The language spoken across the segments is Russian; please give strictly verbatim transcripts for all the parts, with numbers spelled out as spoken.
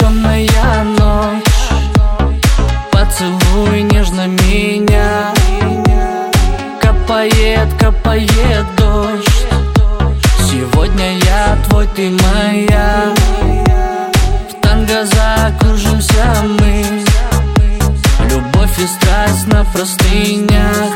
темная ночь. Поцелуй нежно меня. Капает, капает дождь. Сегодня я твой, ты моя. В танго закружимся мы. Любовь и страсть на простынях.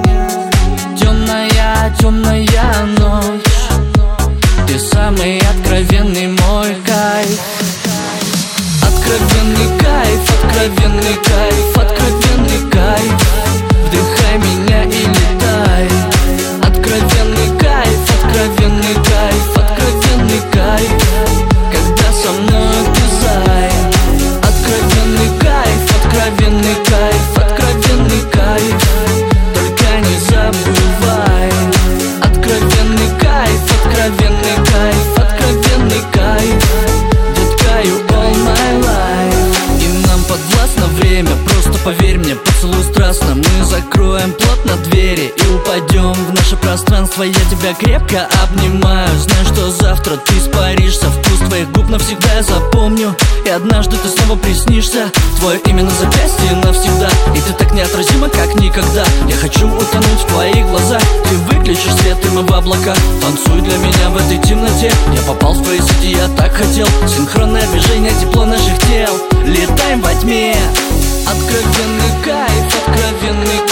Темная, темная ночь. Ты самый откровенный мой кайф. Откровенный кайф, откровенный кайф, откровенный кайф. Вдыхай меня и летай. Откровенный кайф, откровенный кайф, откровенный кайф. Когда со мной ты зай. Откровенный кайф, откровенный кайф, откровенный кайф. Только не забывай. Откровенный кайф, откровенный кайф, откровенный кайф. Детка, you all my life. И нам подвластно время, просто поверь мне, поцелуй страстно. Мы закроем плотно двери и упадем в наше пространство. Я тебя крепко обнимаю. Знаю, что завтра ты испаришься. Вкус твоих губ навсегда я запомню. И однажды ты снова приснишься. Твое имя на запястье навсегда. И ты так неотразима, как никогда. Я хочу утонуть в твоих глазах. Ты выключишь свет, и мы в облаках. Танцуй для меня в этой темноте. Я попал в твои сети, я так хотел. Синхронное движение, тепло наших тел. Летаем во тьме. Откровенный кайф, откровенный кайф.